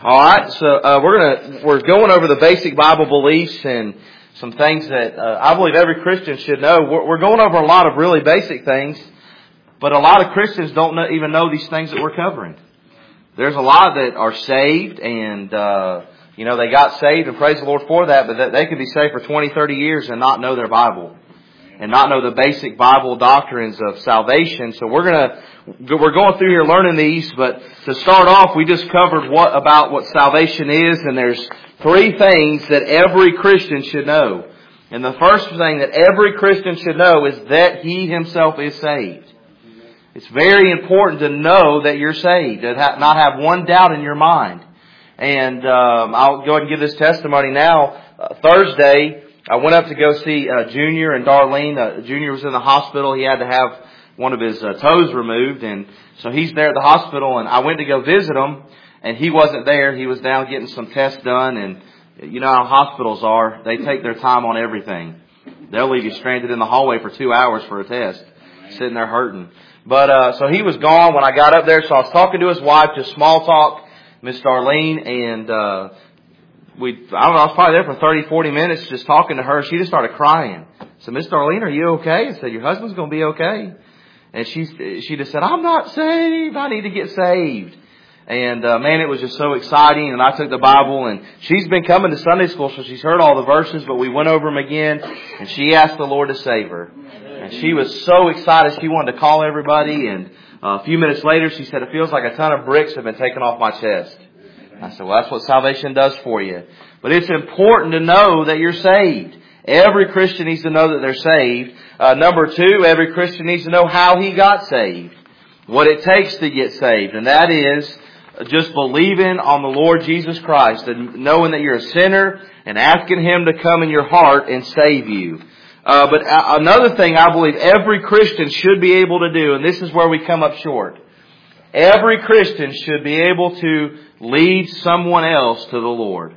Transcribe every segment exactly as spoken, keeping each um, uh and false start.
All right, so uh, we're gonna we're going over the basic Bible beliefs and some things that uh, I believe every Christian should know. We're, we're going over a lot of really basic things, but a lot of Christians don't know, even know these things that we're covering. There's a lot that are saved, and uh, you know they got saved, and praise the Lord for that. But they could be saved for twenty, thirty years and not know their Bible, and not know the basic Bible doctrines of salvation. So we're gonna. We're going through here learning these, but to start off, we just covered what about what salvation is, and there's three things that every Christian should know. And the first thing that every Christian should know is that he himself is saved. It's very important to know that you're saved, to not have one doubt in your mind. And um, I'll go ahead and give this testimony now. Uh, Thursday, I went up to go see uh, Junior and Darlene. Uh, Junior was in the hospital. He had to have one of his uh, toes removed, and so he's there at the hospital, and I went to go visit him, and he wasn't there. He was down getting some tests done, and you know how hospitals are. They take their time on everything. They'll leave you stranded in the hallway for two hours for a test, sitting there hurting. But uh so he was gone when I got up there, so I was talking to his wife, just small talk, Miss Darlene, and uh we, I don't know, I was probably there for thirty, forty minutes just talking to her. She just started crying. So, Miss Darlene, are you okay? I said, your husband's going to be okay. And she she just said, I'm not saved. I need to get saved. And, uh, man, it was just so exciting. And I took the Bible, and she's been coming to Sunday school, so she's heard all the verses, but we went over them again, and she asked the Lord to save her. And she was so excited. She wanted to call everybody. And uh, a few minutes later, she said, it feels like a ton of bricks have been taken off my chest. I said, well, that's what salvation does for you. But it's important to know that you're saved. Every Christian needs to know that they're saved. Uh, number two, every Christian needs to know how he got saved. What it takes to get saved. And that is just believing on the Lord Jesus Christ and knowing that you're a sinner and asking Him to come in your heart and save you. Uh, but another thing I believe every Christian should be able to do, and this is where we come up short. Every Christian should be able to lead someone else to the Lord.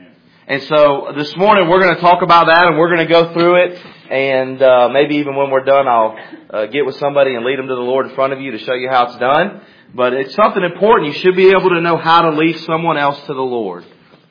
And so this morning we're going to talk about that, and we're going to go through it. And uh, maybe even when we're done, I'll uh, get with somebody and lead them to the Lord in front of you to show you how it's done. But it's something important. You should be able to know how to lead someone else to the Lord.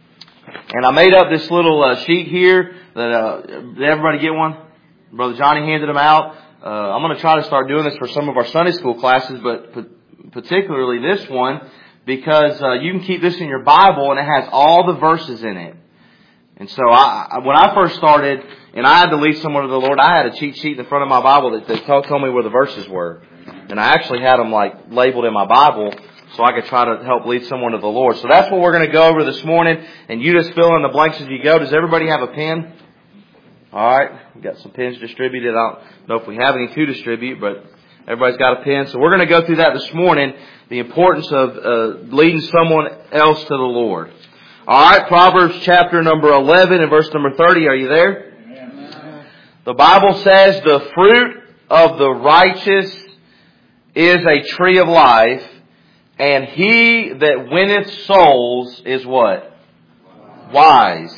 And I made up this little uh, sheet here. That uh, did everybody get one? Brother Johnny handed them out. Uh, I'm going to try to start doing this for some of our Sunday school classes, but particularly this one, because uh, you can keep this in your Bible, and it has all the verses in it. And so I, when I first started, and I had to lead someone to the Lord, I had a cheat sheet in front of my Bible that, that told, told me where the verses were. And I actually had them like labeled in my Bible so I could try to help lead someone to the Lord. So that's what we're going to go over this morning. And you just fill in the blanks as you go. Does everybody have a pen? All right. We've got some pens distributed. I don't know if we have any to distribute, but everybody's got a pen. So we're going to go through that this morning, the importance of uh, leading someone else to the Lord. All right, Proverbs chapter number eleven and verse number thirty. Are you there? Amen. The Bible says, the fruit of the righteous is a tree of life, and he that winneth souls is what? Wise.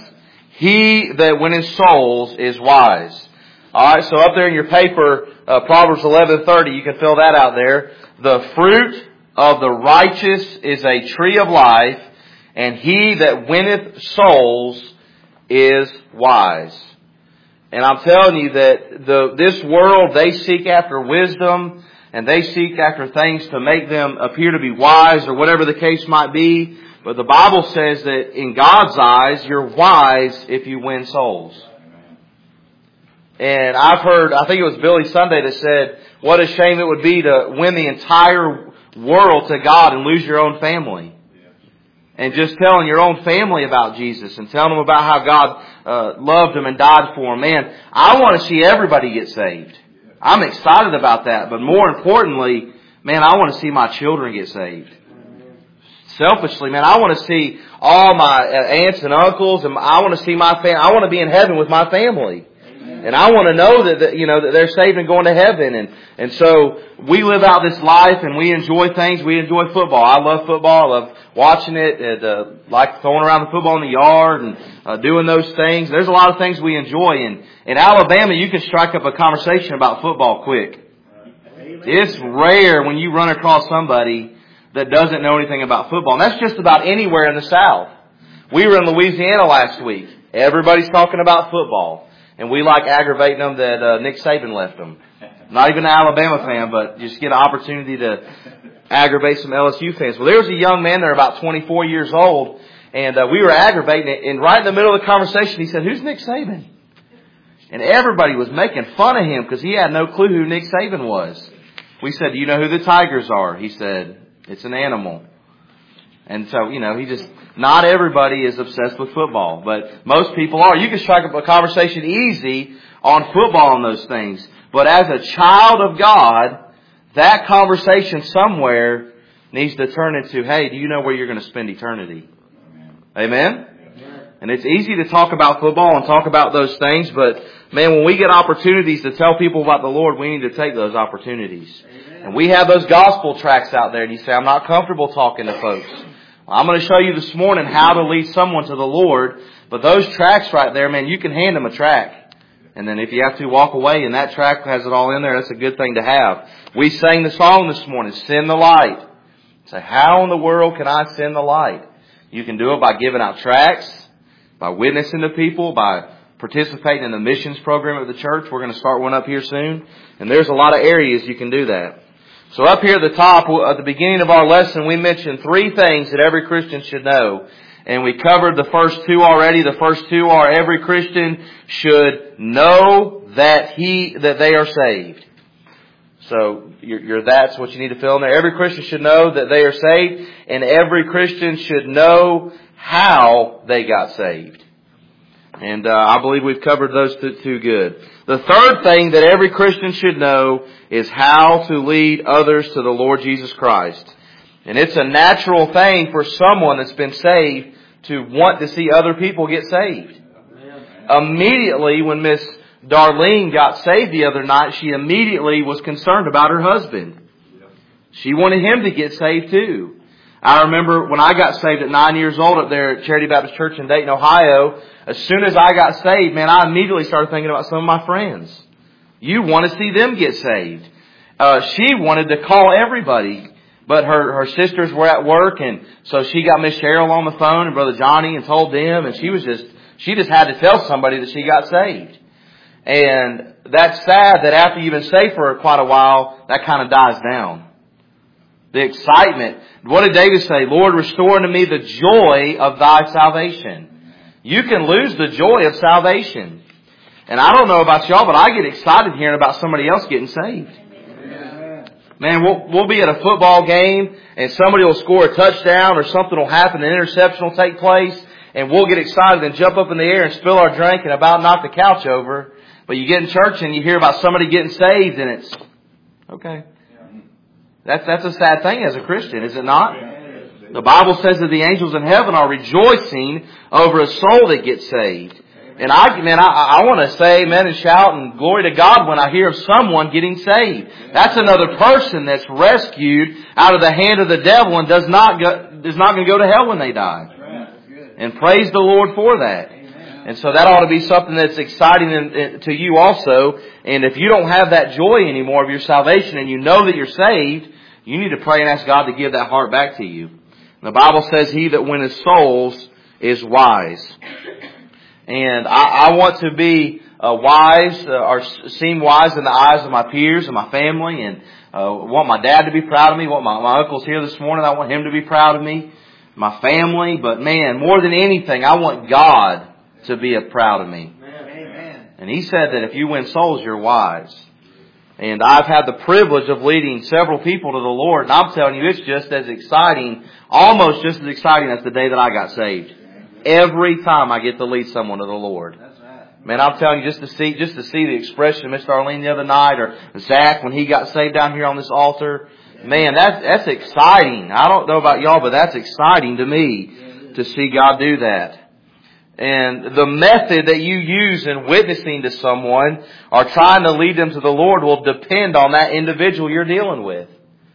He that winneth souls is wise. All right, so up there in your paper, uh, Proverbs eleven thirty, you can fill that out there. The fruit of the righteous is a tree of life, and he that winneth souls is wise. And I'm telling you that the this world, they seek after wisdom, and they seek after things to make them appear to be wise, or whatever the case might be. But the Bible says that in God's eyes, you're wise if you win souls. And I've heard, I think it was Billy Sunday that said, what a shame it would be to win the entire world to God and lose your own family. And just telling your own family about Jesus and telling them about how God uh, loved them and died for them. Man, I want to see everybody get saved. I'm excited about that. But more importantly, man, I want to see my children get saved. Selfishly, man, I want to see all my aunts and uncles, and I want to see my family. I want to be in heaven with my family. And I want to know that, that, you know, that they're saved and going to heaven. And, and so we live out this life and we enjoy things. We enjoy football. I love football. I love watching it. And, uh, like throwing around the football in the yard and uh, doing those things. There's a lot of things we enjoy. And in Alabama, you can strike up a conversation about football quick. It's rare when you run across somebody that doesn't know anything about football. And that's just about anywhere in the South. We were in Louisiana last week. Everybody's talking about football. And we like aggravating them that uh, Nick Saban left them. Not even an Alabama fan, but just get an opportunity to aggravate some L S U fans. Well, there was a young man there about twenty-four years old, and uh, we were aggravating it. And right in the middle of the conversation, he said, "Who's Nick Saban?" And everybody was making fun of him because he had no clue who Nick Saban was. We said, "Do you know who the Tigers are?" He said, "It's an animal." And so, you know, he just, not everybody is obsessed with football, but most people are. You can strike up a conversation easy on football and those things. But as a child of God, that conversation somewhere needs to turn into, hey, do you know where you're going to spend eternity? Amen? And it's easy to talk about football and talk about those things, but man, when we get opportunities to tell people about the Lord, we need to take those opportunities. Amen. And we have those gospel tracts out there, and you say, I'm not comfortable talking to folks. Well, I'm going to show you this morning how to lead someone to the Lord, but those tracts right there, man, you can hand them a tract. And then if you have to walk away and that tract has it all in there, that's a good thing to have. We sang the song this morning, Send the Light. Say, how in the world can I send the light? You can do it by giving out tracts, by witnessing to people, by participating in the missions program of the church. We're going to start one up here soon. And there's a lot of areas you can do that. So up here at the top, at the beginning of our lesson, we mentioned three things that every Christian should know. And we covered the first two already. The first two are every Christian should know that he, that they are saved. So you're, you're, that's what you need to fill in there. Every Christian should know that they are saved, and every Christian should know how they got saved. And uh, I believe we've covered those two, two good. The third thing that every Christian should know is how to lead others to the Lord Jesus Christ. And it's a natural thing for someone that's been saved to want to see other people get saved. Amen. Immediately when Miss Darlene got saved the other night, she immediately was concerned about her husband. She wanted him to get saved too. I remember when I got saved at nine years old up there at Charity Baptist Church in Dayton, Ohio, as soon as I got saved, man, I immediately started thinking about some of my friends. You want to see them get saved. Uh, she wanted to call everybody, but her, her sisters were at work, and so she got Miss Cheryl on the phone and Brother Johnny and told them, and she was just, she just had to tell somebody that she got saved. And that's sad that after you've been saved for quite a while, that kind of dies down. The excitement. What did David say? Lord, restore unto me the joy of thy salvation. You can lose the joy of salvation. And I don't know about y'all, but I get excited hearing about somebody else getting saved. Man, we'll, we'll be at a football game and somebody will score a touchdown or something will happen, an interception will take place, and we'll get excited and jump up in the air and spill our drink and about knock the couch over. But you get in church and you hear about somebody getting saved and it's, okay. That's, that's a sad thing as a Christian, is it not? The Bible says that the angels in heaven are rejoicing over a soul that gets saved. And I, man, I, I want to say amen and shout and glory to God when I hear of someone getting saved. That's another person that's rescued out of the hand of the devil and does not go, is not going to go to hell when they die. And praise the Lord for that. And so that ought to be something that's exciting in, in, to you also. And if you don't have that joy anymore of your salvation and you know that you're saved, you need to pray and ask God to give that heart back to you. The Bible says he that winneth souls is wise. And I, I want to be uh, wise uh, or seem wise in the eyes of my peers and my family, and uh, want my dad to be proud of me. Want my, my uncle's here this morning. I want him to be proud of me. My family. But man, more than anything, I want God to be proud of me. Amen. And he said that if you win souls, you're wise. And I've had the privilege of leading several people to the Lord. And I'm telling you, it's just as exciting, almost just as exciting as the day that I got saved. Every time I get to lead someone to the Lord. Man, I'm telling you, just to see, just to see the expression of Miss Darlene the other night, or Zach when he got saved down here on this altar. Man, that's, that's exciting. I don't know about y'all, but that's exciting to me to see God do that. And the method that you use in witnessing to someone or trying to lead them to the Lord will depend on that individual you're dealing with.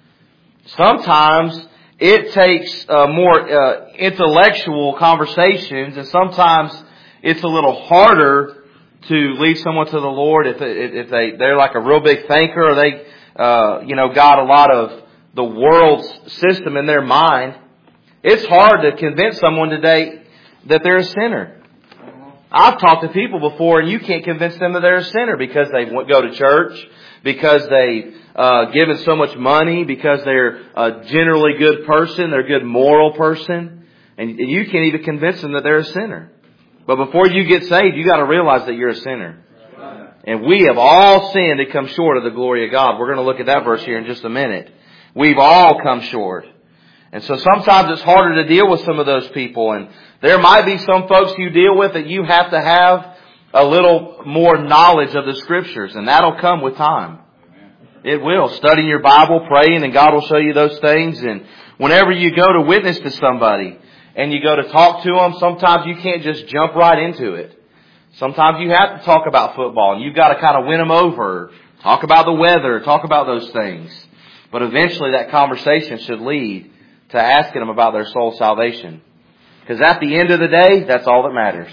Sometimes it takes uh, more uh, intellectual conversations, and sometimes it's a little harder to lead someone to the Lord if, if they, they're like a real big thinker, or they uh, you know, got a lot of the world's system in their mind, it's hard to convince someone today that they're a sinner. I've talked to people before, and you can't convince them that they're a sinner because they go to church, because they've uh, given so much money, because they're a generally good person, they're a good moral person, and you can't even convince them that they're a sinner. But before you get saved, you got to realize that you're a sinner. And we have all sinned and come short of the glory of God. We're going to look at that verse here in just a minute. We've all come short. And so sometimes it's harder to deal with some of those people. And there might be some folks you deal with that you have to have a little more knowledge of the Scriptures. And that'll come with time. It will. Studying your Bible, praying, and God will show you those things. And whenever you go to witness to somebody and you go to talk to them, sometimes you can't just jump right into it. Sometimes you have to talk about football, and you've got to kind of win them over. Talk about the weather. Talk about those things. But eventually that conversation should lead to asking them about their soul salvation. Because at the end of the day, that's all that matters.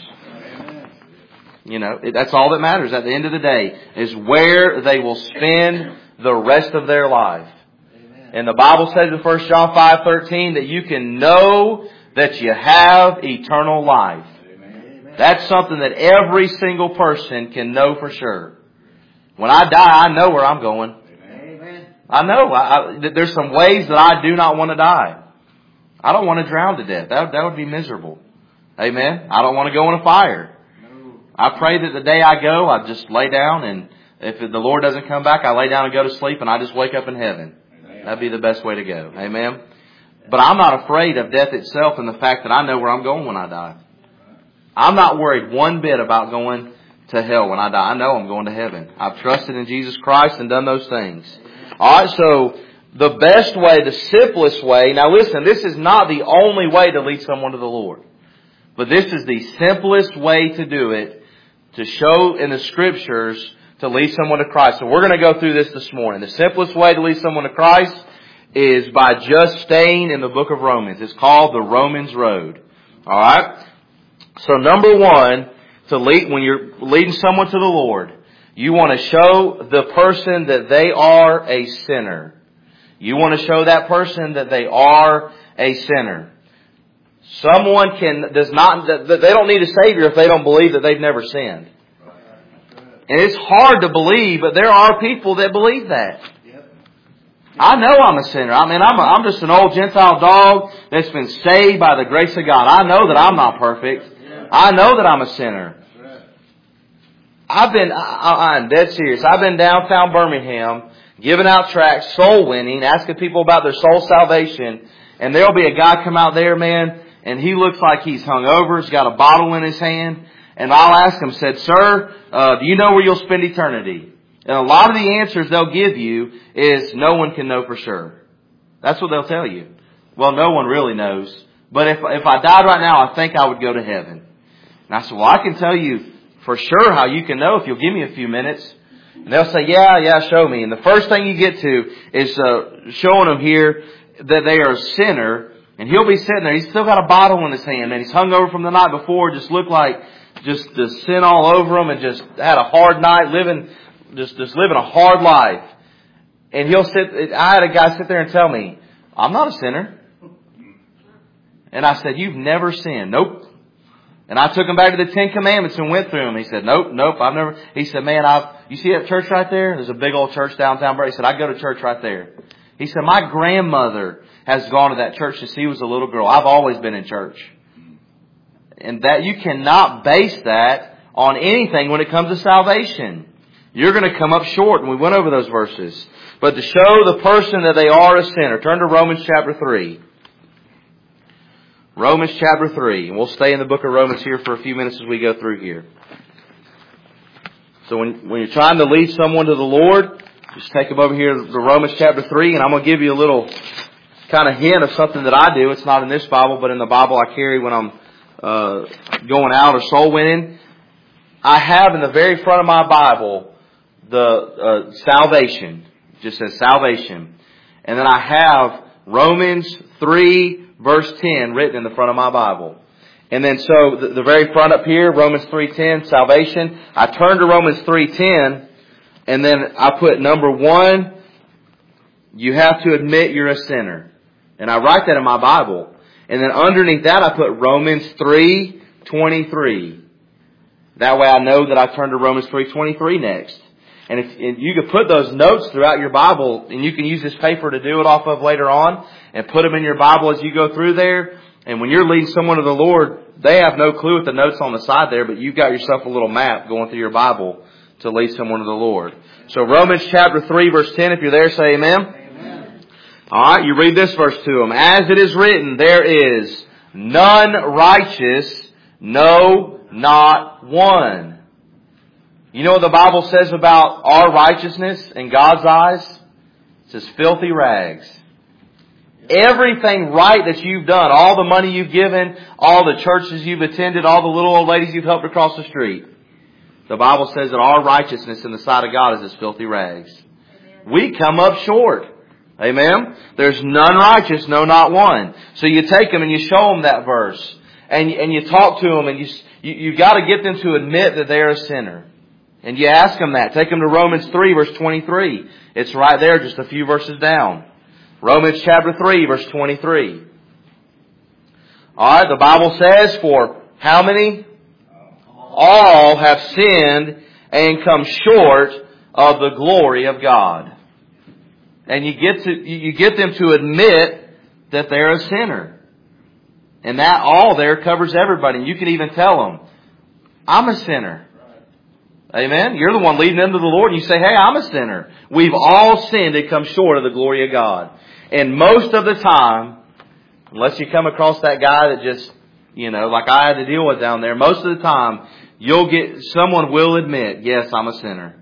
You know, that's all that matters at the end of the day, is where they will spend the rest of their life. And the Bible says in First John five thirteen that you can know that you have eternal life. That's something that every single person can know for sure. When I die, I know where I'm going. I know. I, I, there's some ways that I do not want to die. I don't want to drown to death. That, that would be miserable. Amen. I don't want to go in a fire. I pray that the day I go, I just lay down, and if the Lord doesn't come back, I lay down and go to sleep, and I just wake up in heaven. That'd be the best way to go. Amen. But I'm not afraid of death itself and the fact that I know where I'm going when I die. I'm not worried one bit about going to hell when I die. I know I'm going to heaven. I've trusted in Jesus Christ and done those things. All right, so the best way, the simplest way. Now listen, this is not the only way to lead someone to the Lord. But this is the simplest way to do it, to show in the Scriptures to lead someone to Christ. So we're going to go through this this morning. The simplest way to lead someone to Christ is by just staying in the book of Romans. It's called the Romans Road. All right? So number one, to lead, when you're leading someone to the Lord, you want to show the person that they are a sinner. You want to show that person that they are a sinner. Someone can, does not, they don't need a Savior if they don't believe that they've never sinned. And it's hard to believe, but there are people that believe that. I know I'm a sinner. I mean, I'm a, I'm just an old Gentile dog that's been saved by the grace of God. I know that I'm not perfect. I know that I'm a sinner. I've been, I, I'm dead serious. I've been downtown Birmingham, giving out tracts, soul winning, asking people about their soul salvation. And there'll be a guy come out there, man, and he looks like he's hungover. He's got a bottle in his hand. And I'll ask him, said, sir, uh, do you know where you'll spend eternity? And a lot of the answers they'll give you is no one can know for sure. That's what they'll tell you. Well, no one really knows. But if, if I died right now, I think I would go to heaven. And I said, well, I can tell you for sure how you can know if you'll give me a few minutes. And they'll say, yeah, yeah, show me. And the first thing you get to is uh, showing them here that they are a sinner. And he'll be sitting there. He's still got a bottle in his hand. And he's hungover from the night before. Just looked like just the sin all over him. And just had a hard night living, just, just living a hard life. And he'll sit, I had a guy sit there and tell me, I'm not a sinner. And I said, you've never sinned. Nope. And I took him back to the Ten Commandments and went through them. He said, nope, nope, I've never. He said, man, I've, you see that church right there? There's a big old church downtown. He said, I go to church right there. He said, my grandmother has gone to that church since she was a little girl. I've always been in church. And that you cannot base that on anything when it comes to salvation. You're going to come up short. And we went over those verses. But to show the person that they are a sinner, turn to Romans chapter three. Romans chapter three. And we'll stay in the book of Romans here for a few minutes as we go through here. So when, when you're trying to lead someone to the Lord, just take them over here to Romans chapter three. And I'm going to give you a little kind of hint of something that I do. It's not in this Bible, but in the Bible I carry when I'm uh, going out or soul winning. I have in the very front of my Bible the uh, salvation. It just says salvation. And then I have Romans three verse ten written in the front of my Bible. And then so the, the very front up here, Romans three ten, salvation. I turn to Romans three ten, and then I put number one You have to admit you're a sinner. And I write that in my Bible. And then underneath that I put Romans three twenty-three. That way I know that I turn to Romans three twenty-three next. And if, if you could put those notes throughout your Bible, and you can use this paper to do it off of later on, and put them in your Bible as you go through there. And when you're leading someone to the Lord, they have no clue what the notes on the side there, but you've got yourself a little map going through your Bible to lead someone to the Lord. So Romans chapter three verse ten, if you're there, say amen. Amen. Alright, you read this verse to them. As it is written, there is none righteous, no, not one. You know what the Bible says about our righteousness in God's eyes? It says filthy rags. Everything right that you've done, all the money you've given, all the churches you've attended, all the little old ladies you've helped across the street, the Bible says that our righteousness in the sight of God is as filthy rags. Amen. We come up short. Amen? There's none righteous, no, not one. So you take them and you show them that verse. And, and you talk to them and you, you, you've got to get them to admit that they're a sinner. And you ask them that. Take them to Romans three verse twenty-three. It's right there, just a few verses down. Romans chapter three verse twenty-three. Alright, the Bible says, for how many? All have sinned and come short of the glory of God. And you get to, you get them to admit that they're a sinner. And that all there covers everybody. And you can even tell them, I'm a sinner. Amen? You're the one leading them to the Lord and you say, hey, I'm a sinner. We've all sinned and come short of the glory of God. And most of the time, unless you come across that guy that just, you know, like I had to deal with down there, most of the time, you'll get, someone will admit, yes, I'm a sinner.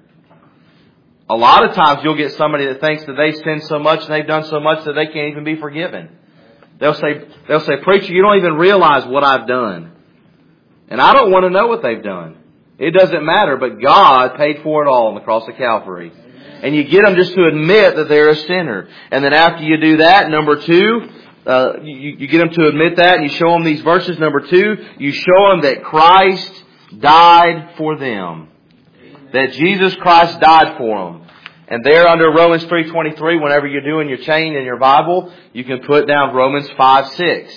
A lot of times you'll get somebody that thinks that they sin so much and they've done so much that they can't even be forgiven. They'll say, they'll say, preacher, you don't even realize what I've done. And I don't want to know what they've done. It doesn't matter, but God paid for it all on the cross of Calvary. And you get them just to admit that they're a sinner. And then after you do that, number two, uh, you, you get them to admit that and you show them these verses. Number two, you show them that Christ died for them. That Jesus Christ died for them. And there under Romans three twenty-three, whenever you're doing your chain in your Bible, you can put down Romans five six.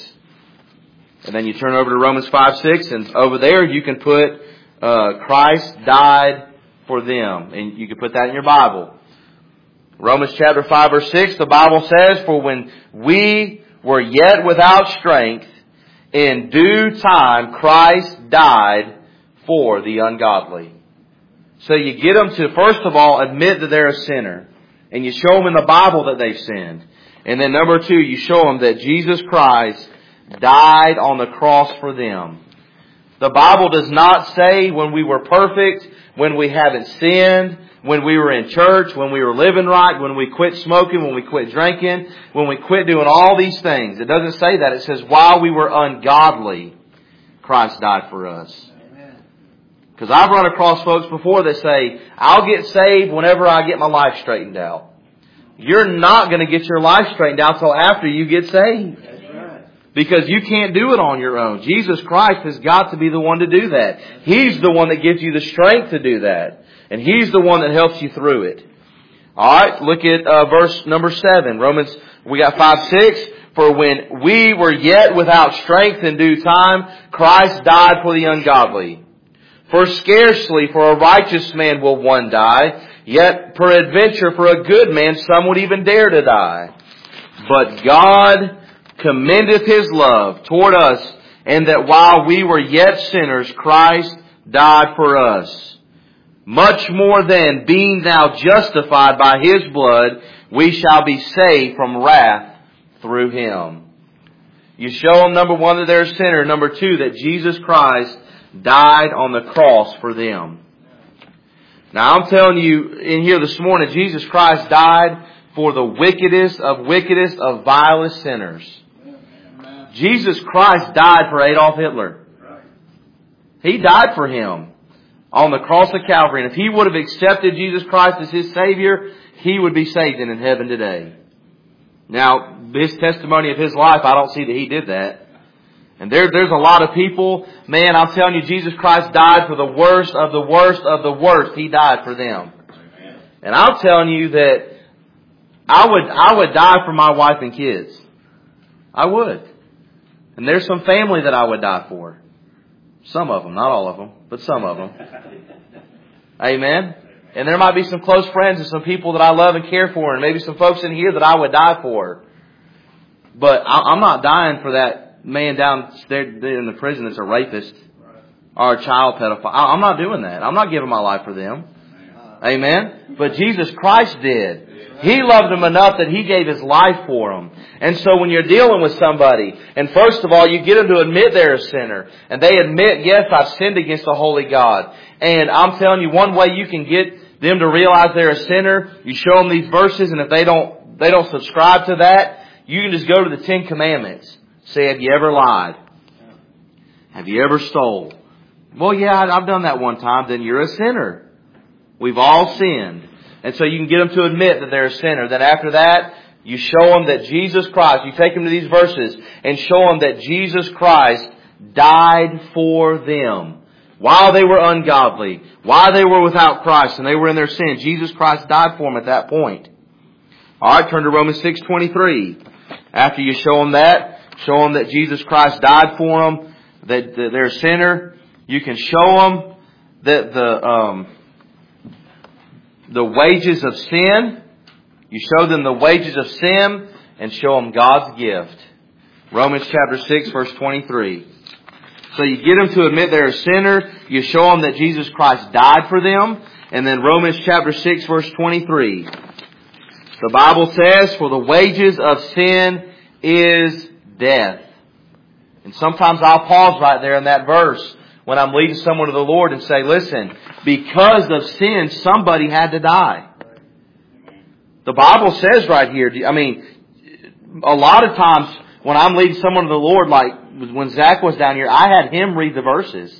And then you turn over to Romans five six, and over there you can put uh, Christ died for them. And you can put that in your Bible. Romans chapter five verse six, the Bible says, for when we were yet without strength, in due time Christ died for the ungodly. So you get them to, first of all, admit that they're a sinner. And you show them in the Bible that they've sinned. And then number two, you show them that Jesus Christ died on the cross for them. The Bible does not say when we were perfect, when we haven't sinned, when we were in church, when we were living right, when we quit smoking, when we quit drinking, when we quit doing all these things. It doesn't say that. It says while we were ungodly, Christ died for us. Because I've run across folks before that say, I'll get saved whenever I get my life straightened out. You're not going to get your life straightened out till after you get saved. That's right. Because you can't do it on your own. Jesus Christ has got to be the one to do that. He's the one that gives you the strength to do that. And He's the one that helps you through it. Alright, look at uh, verse number seven. Romans, we got five six. For when we were yet without strength in due time, Christ died for the ungodly. For scarcely for a righteous man will one die, yet peradventure for a good man some would even dare to die. But God commendeth His love toward us, and that while we were yet sinners, Christ died for us. Much more then, being now justified by His blood, we shall be saved from wrath through Him. You show them, number one, that they're a sinner. Number two, that Jesus Christ died on the cross for them. Now I'm telling you in here this morning, Jesus Christ died for the wickedest of wickedest of vilest sinners. Amen. Jesus Christ died for Adolf Hitler. He died for him on the cross of Calvary. And if he would have accepted Jesus Christ as his Savior, he would be saved and in heaven today. Now, his testimony of his life, I don't see that he did that. And there, there's a lot of people, man, I'm telling you, Jesus Christ died for the worst of the worst of the worst. He died for them. Amen. And I'm telling you that I would, I would die for my wife and kids. I would. And there's some family that I would die for. Some of them, not all of them, but some of them. Amen. And there might be some close friends and some people that I love and care for, and maybe some folks in here that I would die for. But I'm not dying for that man down there in the prison that's a rapist or a child pedophile. I'm not doing that. I'm not giving my life for them. Amen. But Jesus Christ did. He loved them enough that He gave His life for them. And so when you're dealing with somebody, and first of all, you get them to admit they're a sinner. And they admit, yes, I've sinned against the holy God. And I'm telling you, one way you can get them to realize they're a sinner, you show them these verses, and if they don't, they don't subscribe to that, you can just go to the Ten Commandments. Say, have you ever lied? Have you ever stole? Well, yeah, I've done that one time. Then you're a sinner. We've all sinned. And so you can get them to admit that they're a sinner. Then after that, you show them that Jesus Christ, you take them to these verses and show them that Jesus Christ died for them. While they were ungodly, while they were without Christ and they were in their sin, Jesus Christ died for them at that point. Alright, turn to Romans six twenty-three. After you show them that, show them that Jesus Christ died for them, that, that they're a sinner, you can show them that the, um, the wages of sin, you show them the wages of sin and show them God's gift. Romans chapter six verse twenty-three. So you get them to admit they're a sinner, you show them that Jesus Christ died for them, and then Romans chapter six verse twenty-three. The Bible says, for the wages of sin is death. And sometimes I'll pause right there in that verse when I'm leading someone to the Lord and say, listen, because of sin, somebody had to die. The Bible says right here, I mean, a lot of times when I'm leading someone to the Lord, like when Zach was down here, I had him read the verses.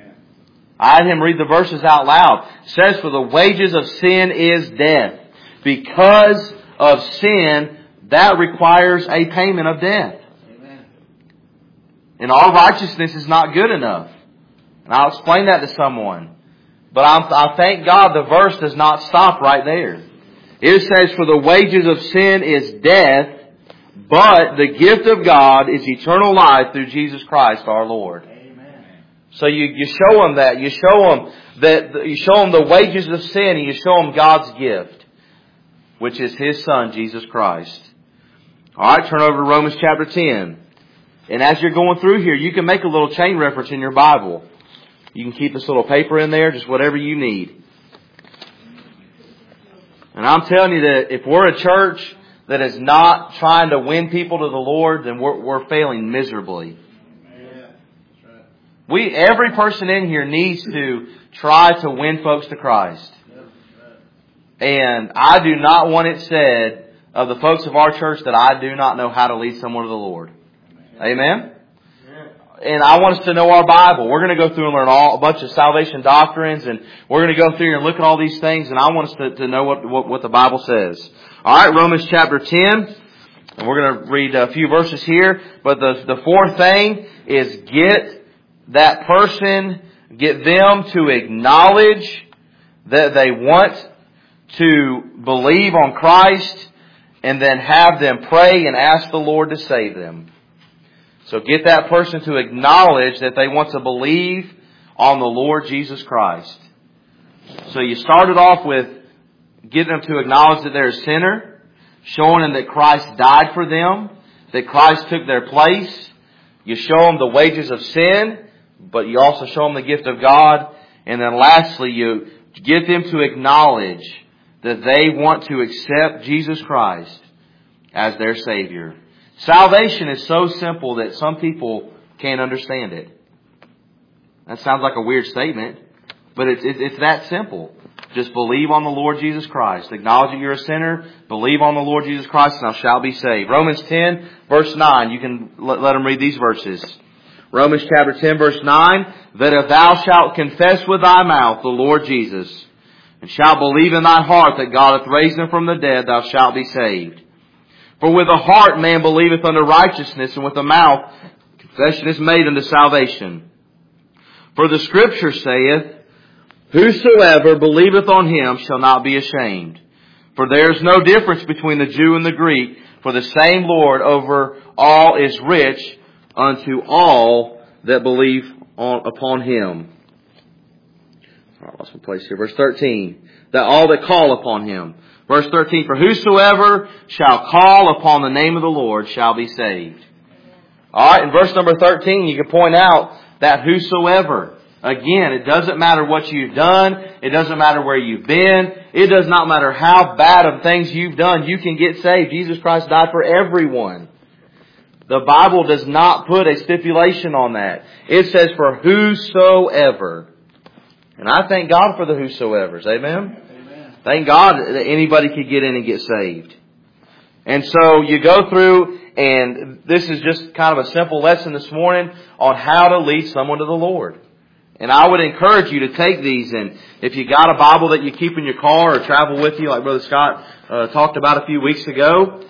I had him read the verses out loud. It says, for the wages of sin is death. Because of sin, that requires a payment of death. Amen. And our righteousness is not good enough. And I'll explain that to someone. But I'm, I thank God the verse does not stop right there. It says, for the wages of sin is death, but the gift of God is eternal life through Jesus Christ our Lord. Amen. So you, you show them that. You show them that, you show them the wages of sin, and you show them God's gift, which is His Son, Jesus Christ. Alright, turn over to Romans chapter ten. And as you're going through here, you can make a little chain reference in your Bible. You can keep this little paper in there, just whatever you need. And I'm telling you that if we're a church that is not trying to win people to the Lord, then we're, we're failing miserably. We, every person in here needs to try to win folks to Christ. And I do not want it said of the folks of our church that I do not know how to lead someone to the Lord. Amen? And I want us to know our Bible. We're going to go through and learn all, a bunch of salvation doctrines, and we're going to go through and look at all these things, and I want us to, to know what, what, what the Bible says. Alright, Romans chapter ten. And we're going to read a few verses here. But the, the fourth thing is get that person, get them to acknowledge that they want to believe on Christ, and then have them pray and ask the Lord to save them. So get that person to acknowledge that they want to believe on the Lord Jesus Christ. So you started off with getting them to acknowledge that they're a sinner, showing them that Christ died for them, that Christ took their place. You show them the wages of sin, but you also show them the gift of God. And then lastly, you get them to acknowledge that they want to accept Jesus Christ as their Savior. Salvation is so simple that some people can't understand it. That sounds like a weird statement, but it's, it's, it's that simple. Just believe on the Lord Jesus Christ. Acknowledge that you're a sinner. Believe on the Lord Jesus Christ and thou shalt be saved. Romans ten verse nine. You can let, let them read these verses. Romans chapter ten verse nine. That if thou shalt confess with thy mouth the Lord Jesus, and shalt believe in thy heart that God hath raised him from the dead, thou shalt be saved. For with the heart man believeth unto righteousness, and with the mouth confession is made unto salvation. For the Scripture saith, whosoever believeth on him shall not be ashamed. For there is no difference between the Jew and the Greek, for the same Lord over all is rich unto all that believe on, upon Him. I lost my place here. Verse thirteen. That all that call upon Him. Verse thirteen. For whosoever shall call upon the name of the Lord shall be saved. Alright, in verse number thirteen you can point out that whosoever. Again, it doesn't matter what you've done. It doesn't matter where you've been. It does not matter how bad of things you've done. You can get saved. Jesus Christ died for everyone. The Bible does not put a stipulation on that. It says for whosoever. And I thank God for the whosoevers. Amen? Amen. Thank God that anybody could get in and get saved. And so you go through, and this is just kind of a simple lesson this morning on how to lead someone to the Lord. And I would encourage you to take these, and if you got a Bible that you keep in your car or travel with you, like Brother Scott uh, talked about a few weeks ago,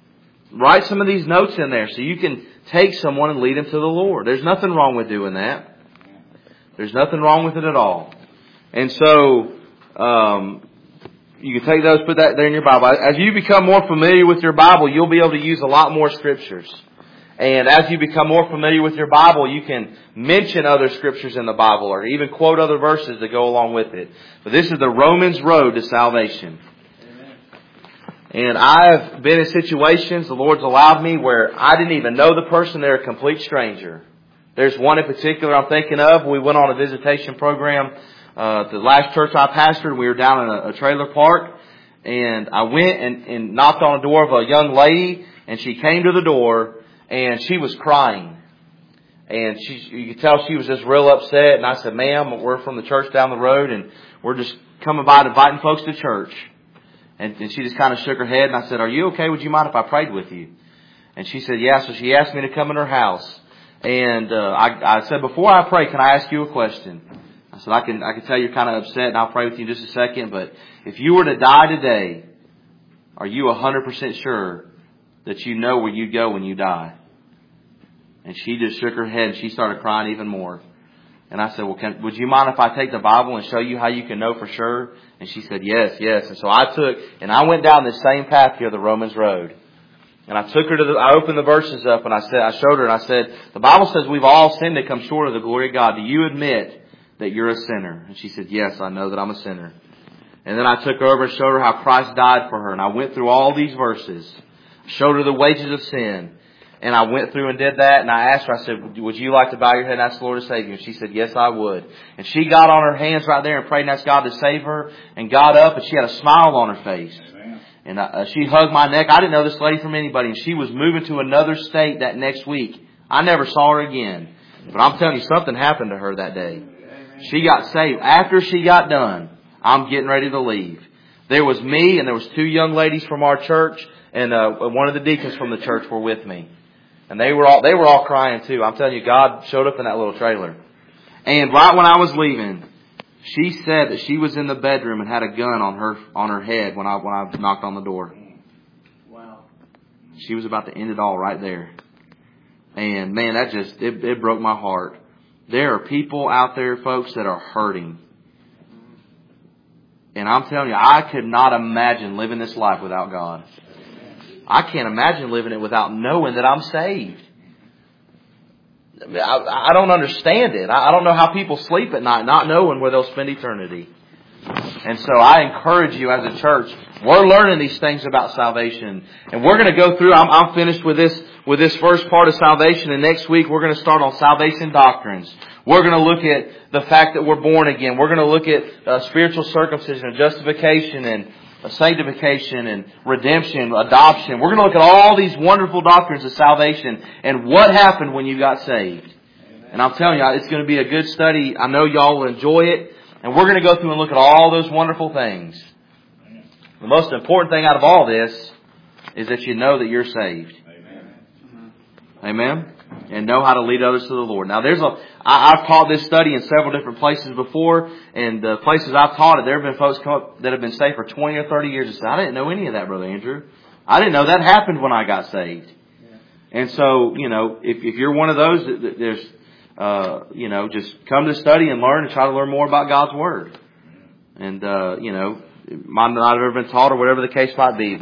write some of these notes in there so you can take someone and lead them to the Lord. There's nothing wrong with doing that. There's nothing wrong with it at all. And so, um, you can take those, put that there in your Bible. As you become more familiar with your Bible, you'll be able to use a lot more scriptures. And as you become more familiar with your Bible, you can mention other scriptures in the Bible or even quote other verses that go along with it. But this is the Romans road to salvation. Amen. And I've been in situations, the Lord's allowed me, where I didn't even know the person. They're a complete stranger. There's one in particular I'm thinking of. We went on a visitation program. Uh, the last church I pastored, we were down in a, a trailer park. And I went and, and knocked on the door of a young lady. And she came to the door. And she was crying. And she, you could tell she was just real upset. And I said, ma'am, we're from the church down the road, and we're just coming by and inviting folks to church. And, and she just kind of shook her head. And I said, are you okay? Would you mind if I prayed with you? And she said, yeah. So she asked me to come in her house. And uh, I, I said, before I pray, can I ask you a question? I said, I can, I can tell you're kind of upset, and I'll pray with you in just a second. But if you were to die today, are you one hundred percent sure that you know where you go when you die? And she just shook her head and she started crying even more. And I said, well, can, would you mind if I take the Bible and show you how you can know for sure? And she said, yes, yes. And so I took, and I went down this same path here, the Romans road. And I took her to the, I opened the verses up and I said, I showed her and I said, the Bible says we've all sinned and come short of the glory of God. Do you admit that you're a sinner? And she said, yes, I know that I'm a sinner. And then I took her over and showed her how Christ died for her. And I went through all these verses. Showed her the wages of sin. And I went through and did that. And I asked her, I said, would you like to bow your head and ask the Lord to save you? And she said, yes, I would. And she got on her hands right there and prayed and asked God to save her. And got up and she had a smile on her face. Amen. And uh, she hugged my neck. I didn't know this lady from anybody. And she was moving to another state that next week. I never saw her again. But I'm telling you, something happened to her that day. She got saved. After she got done, I'm getting ready to leave. There was me and there was two young ladies from our church. And uh, one of the deacons from the church were with me. And they were all they were all crying too. I'm telling you, God showed up in that little trailer. And right when I was leaving, she said that she was in the bedroom and had a gun on her on her head when I when I knocked on the door. Wow. She was about to end it all right there. And man, that just it, it broke my heart. There are people out there, folks, that are hurting. And I'm telling you, I could not imagine living this life without God. I can't imagine living it without knowing that I'm saved. I, I don't understand it. I, I don't know how people sleep at night not knowing where they'll spend eternity. And so I encourage you as a church, we're learning these things about salvation. And we're going to go through, I'm, I'm finished with this, with this first part of salvation. And next week we're going to start on salvation doctrines. We're going to look at the fact that we're born again. We're going to look at uh, spiritual circumcision and justification and sanctification and redemption, adoption. We're going to look at all these wonderful doctrines of salvation and what happened when you got saved. Amen. And I'm telling you, it's going to be a good study. I know y'all will enjoy it. And we're going to go through and look at all those wonderful things. Amen. The most important thing out of all this is that you know that you're saved. Amen. Amen. And know how to lead others to the Lord. Now, there's a, I, I've taught this study in several different places before, and the places I've taught it, there have been folks come up that have been saved for twenty or thirty years and said, I didn't know any of that, Brother Andrew. I didn't know that happened when I got saved. Yeah. And so, you know, if, if you're one of those, there's, uh, you know, just come to study and learn and try to learn more about God's Word. And, uh, you know, it might not have ever been taught or whatever the case might be.